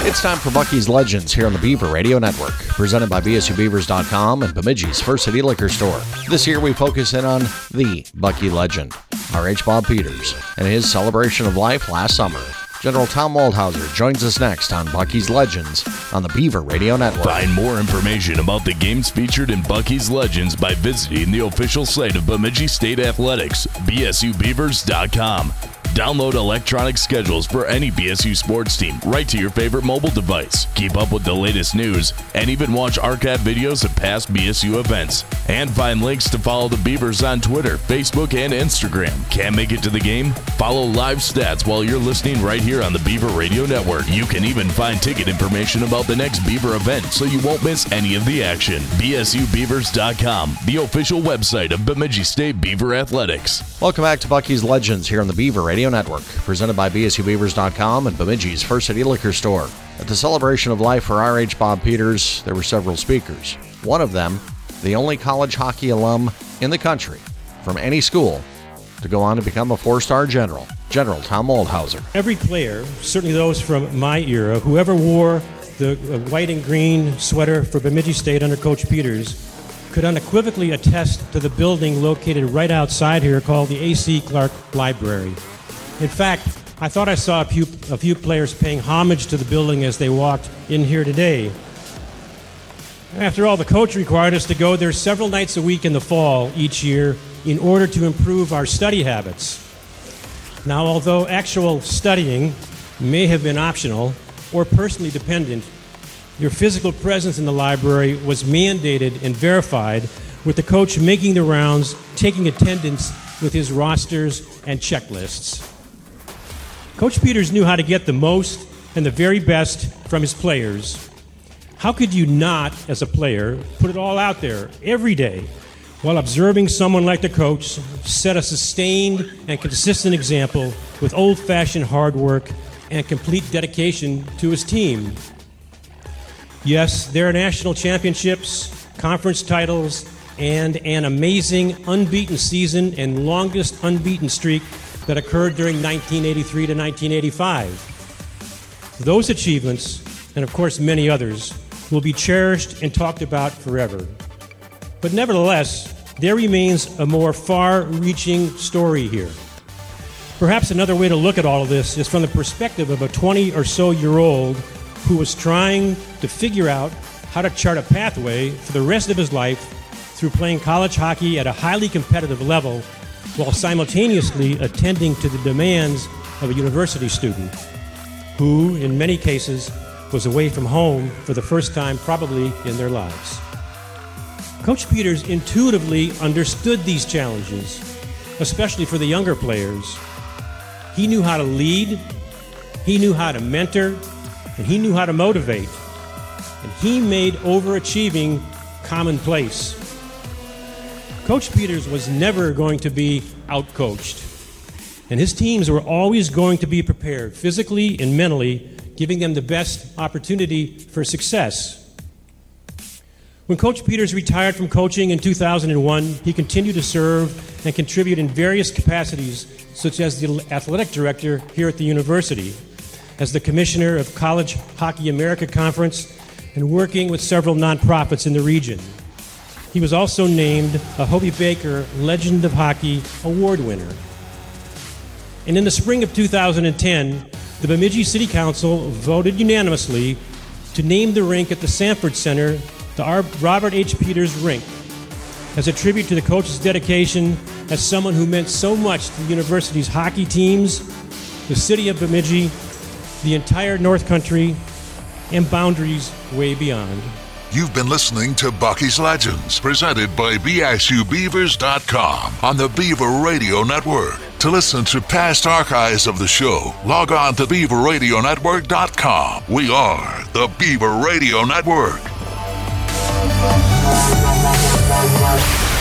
It's time for Bucky's Legends here on the Beaver Radio Network, presented by BSUBeavers.com and Bemidji's First City Liquor Store. This year we focus in on the Bucky legend, R.H. Bob Peters, and his celebration of life last summer. General Tom Waldhauser joins us next on Bucky's Legends on the Beaver Radio Network. Find more information about the games featured in Bucky's Legends by visiting the official site of Bemidji State Athletics, BSUBeavers.com. Download electronic schedules for any BSU sports team right to your favorite mobile device. Keep up with the latest news and even watch archive videos of past BSU events. And find links to follow the Beavers on Twitter, Facebook, and Instagram. Can't make it to the game? Follow live stats while you're listening right here on the Beaver Radio Network. You can even find ticket information about the next Beaver event so you won't miss any of the action. BSUBeavers.com, the official website of Bemidji State Beaver Athletics. Welcome back to Bucky's Legends here on the Beaver Radio Network, presented by BSUBeavers.com and Bemidji's First City Liquor Store. At the celebration of life for R.H. Bob Peters, there were several speakers. One of them, the only college hockey alum in the country from any school to go on to become a four-star general, General Tom Waldhauser. Every player, certainly those from my era, whoever wore the white and green sweater for Bemidji State under Coach Peters, could unequivocally attest to the building located right outside here called the A.C. Clark Library. In fact, I thought I saw a few players paying homage to the building as they walked in here today. After all, the coach required us to go there several nights a week in the fall each year in order to improve our study habits. Now, although actual studying may have been optional or personally dependent, your physical presence in the library was mandated and verified, with the coach making the rounds, taking attendance with his rosters and checklists. Coach Peters knew how to get the most and the very best from his players. How could you not, as a player, put it all out there every day while observing someone like the coach set a sustained and consistent example with old-fashioned hard work and complete dedication to his team? Yes, there are national championships, conference titles, and an amazing unbeaten season and longest unbeaten streak that occurred during 1983 to 1985. Those achievements, and of course many others, will be cherished and talked about forever. But nevertheless, there remains a more far-reaching story here. Perhaps another way to look at all of this is from the perspective of a 20 or so year old who was trying to figure out how to chart a pathway for the rest of his life through playing college hockey at a highly competitive level while simultaneously attending to the demands of a university student who, in many cases, was away from home for the first time probably in their lives. Coach Peters intuitively understood these challenges, especially for the younger players. He knew how to lead, he knew how to mentor, and he knew how to motivate. And he made overachieving commonplace. Coach Peters was never going to be outcoached, and his teams were always going to be prepared physically and mentally, giving them the best opportunity for success. When Coach Peters retired from coaching in 2001, he continued to serve and contribute in various capacities, such as the athletic director here at the university, as the commissioner of College Hockey America Conference, and working with several nonprofits in the region. He was also named a Hobey Baker Legend of Hockey Award winner. And in the spring of 2010, the Bemidji City Council voted unanimously to name the rink at the Sanford Center the Robert H. Peters Rink, as a tribute to the coach's dedication as someone who meant so much to the university's hockey teams, the city of Bemidji, the entire North Country, and boundaries way beyond. You've been listening to Bucky's Legends, presented by BSUBeavers.com on the Beaver Radio Network. To listen to past archives of the show, log on to BeaverRadioNetwork.com. We are the Beaver Radio Network.